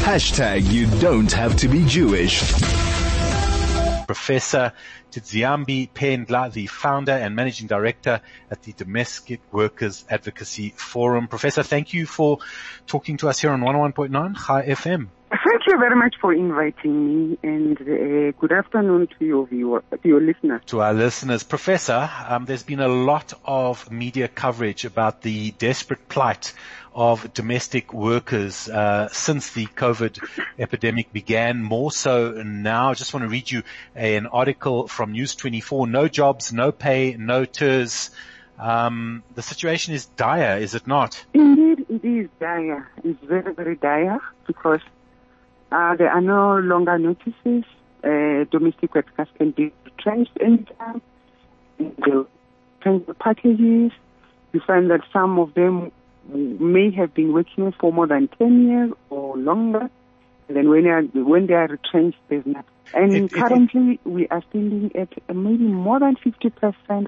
You don't have to be Jewish. Professor Tidziambi Pendla, the founder and managing director at the Domestic Workers Advocacy Forum. Professor, thank you for talking to us here on 101.9 Chai FM. Thank you very much for inviting me, and good afternoon to your listeners. To our listeners. Professor, there's been a lot of media coverage about the desperate plight of domestic workers since the COVID epidemic began, more so now. I just want to read you an article from News 24. No jobs, no pay, no TERS. The situation is dire, is it not? Indeed, it is dire. It's very, very dire because there are no longer notices. Domestic workers can be retrenched anytime. They change the packages. You find that some of them may have been working for more than 10 years or longer. And then when they are retrenched, there's nothing. And currently, we are standing at maybe more than 50%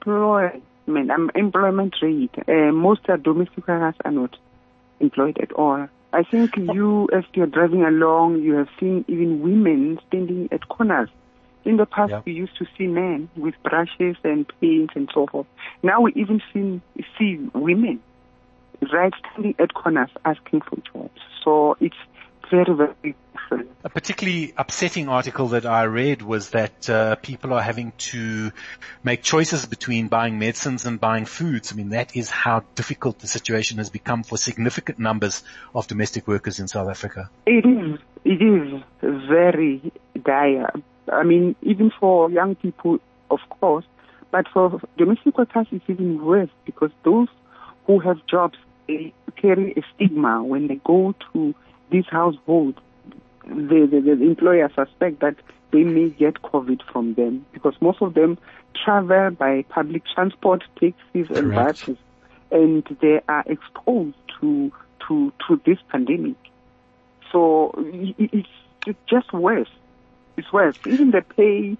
employment rate. Most domestic workers are not employed at all. I think you, as you're driving along, you have seen even women standing at corners. In the past, we used to see men with brushes and paints and so forth. Now we even see women standing at corners asking for jobs. So it's very, very different. A particularly upsetting article that I read was that people are having to make choices between buying medicines and buying foods. I mean, that is how difficult the situation has become for significant numbers of domestic workers in South Africa. It is very dire. I mean, even for young people, of course, but for domestic workers, it's even worse because those who have jobs, they carry a stigma when they go to these households. The employer suspect that they may get COVID from them because most of them travel by public transport, taxis and buses, and they are exposed to this pandemic. So it's just worse. It's worse. Even the pay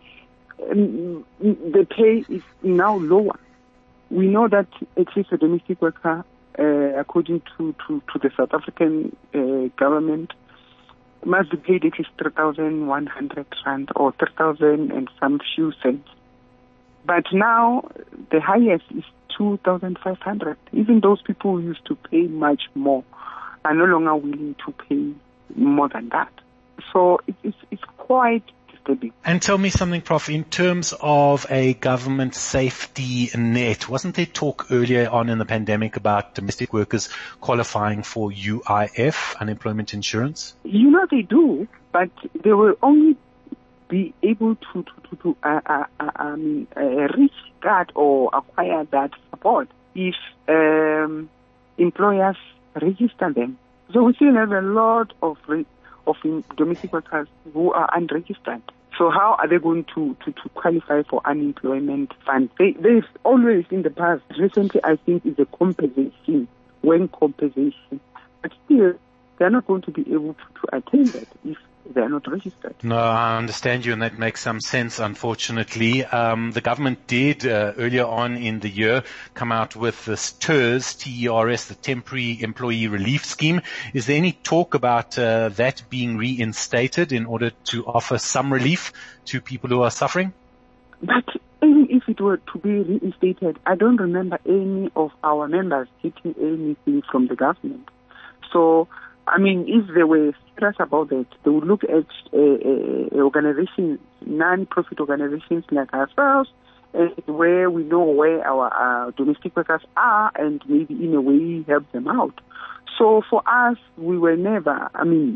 is now lower. We know that at least a domestic worker, according to the South African government, must be paid at least 3,100 rand or 3,000 and some few cents. But now the highest is 2,500. Even those people who used to pay much more are no longer willing to pay more than that. So it's quite disturbing. And tell me something, Prof, in terms of a government safety net, wasn't there talk earlier on in the pandemic about domestic workers qualifying for UIF, unemployment insurance? You know they do, but they will only be able to reach that or acquire that support if employers register them. So we still have a lot of domestic workers who are unregistered. So how are they going to qualify for unemployment funds? They've always in the past, recently I think is a compensation, but still they're not going to be able to attain that if they're not registered. No, I understand you, and that makes some sense, unfortunately. The government did, earlier on in the year, come out with this TERS, T-E-R-S, the Temporary Employee Relief Scheme. Is there any talk about that being reinstated in order to offer some relief to people who are suffering? But even if it were to be reinstated, I don't remember any of our members getting anything from the government. So, I mean, if they were serious about that, they would look at organizations, non-profit organizations like ourselves, where we know where our domestic workers are and maybe in a way help them out. So for us, we were never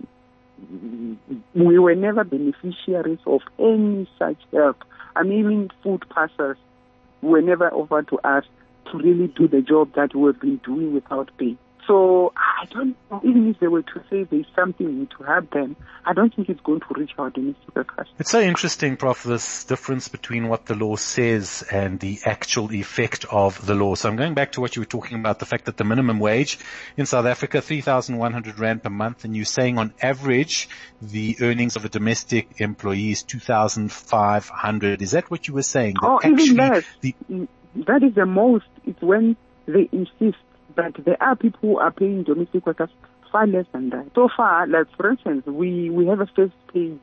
beneficiaries of any such help. I mean, even food parcels were never offered to us to really do the job that we've been doing without pay. So I don't know, even if they were to say there's something to help them, I don't think it's going to reach our domestic workers. It's so interesting, Prof, this difference between what the law says and the actual effect of the law. So I'm going back to what you were talking about, the fact that the minimum wage in South Africa, 3,100 Rand per month, and you're saying on average the earnings of a domestic employee is 2,500. Is that what you were saying? That even less. That is the most. It's when they insist. But there are people who are paying domestic workers far less than that. So far, like for instance, we have a first page,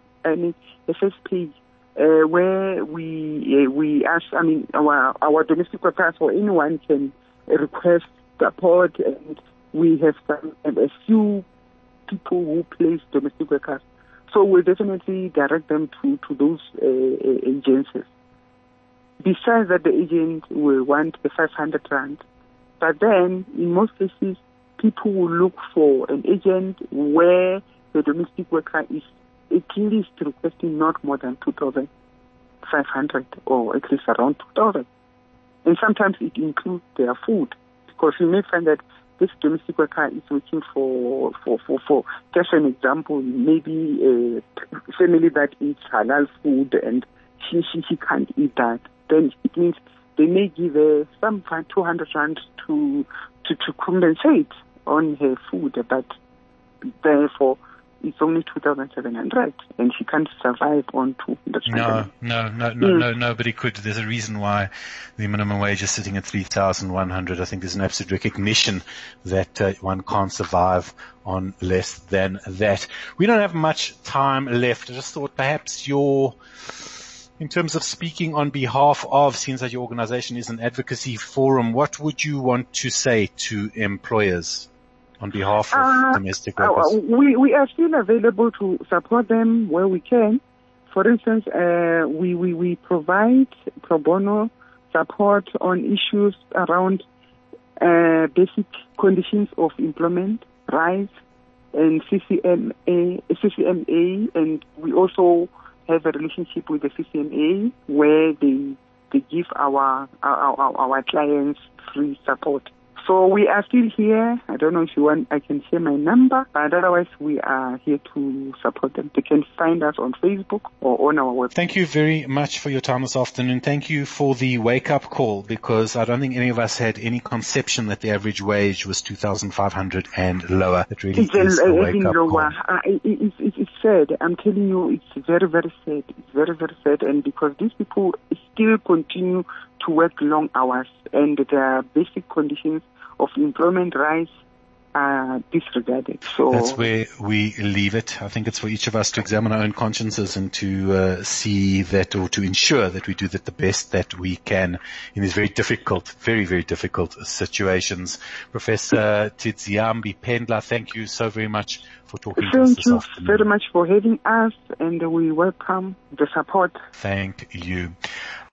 where we ask, our domestic workers or anyone can request support, and we have a few people who place domestic workers. So we'll definitely direct them to those agencies. Besides that, the agent will want the 500 rand. But then, in most cases, people will look for an agent where the domestic worker is at least requesting not more than 2,500 or at least around 2,000. And sometimes it includes their food, because you may find that this domestic worker is looking for just an example, maybe a family that eats halal food and she can't eat that. Then it means they may give some 200 rand to compensate on her food, but therefore it's only 2,700 and she can't survive on 200 rand. No, nobody could. There's a reason why the minimum wage is sitting at 3,100. I think there's an absolute recognition that one can't survive on less than that. We don't have much time left. I just thought perhaps in terms of speaking on behalf of, since that your organization is an advocacy forum, what would you want to say to employers on behalf of domestic workers? We are still available to support them where we can. For instance, we provide pro bono support on issues around basic conditions of employment, rights, and CCMA, and we also have a relationship with the CCMA where they give our clients free support. So we are still here. I don't know if you want, I can share my number, but otherwise we are here to support them. They can find us on Facebook or on our website. Thank you very much for your time this afternoon. Thank you for the wake-up call, because I don't think any of us had any conception that the average wage was 2,500 and lower. It really is a wake-up call. It's sad. I'm telling you, it's very, very sad. It's very, very sad. And because these people still continue to work long hours and their basic conditions of employment rights are disregarded. So that's where we leave it. I think it's for each of us to examine our own consciences and to see that, or to ensure that we do the best that we can in these very difficult, very, very difficult situations. Professor Tidziambi Pendler, thank you so very much for talking to us this afternoon. Thank you very much for having us, and we welcome the support. Thank you.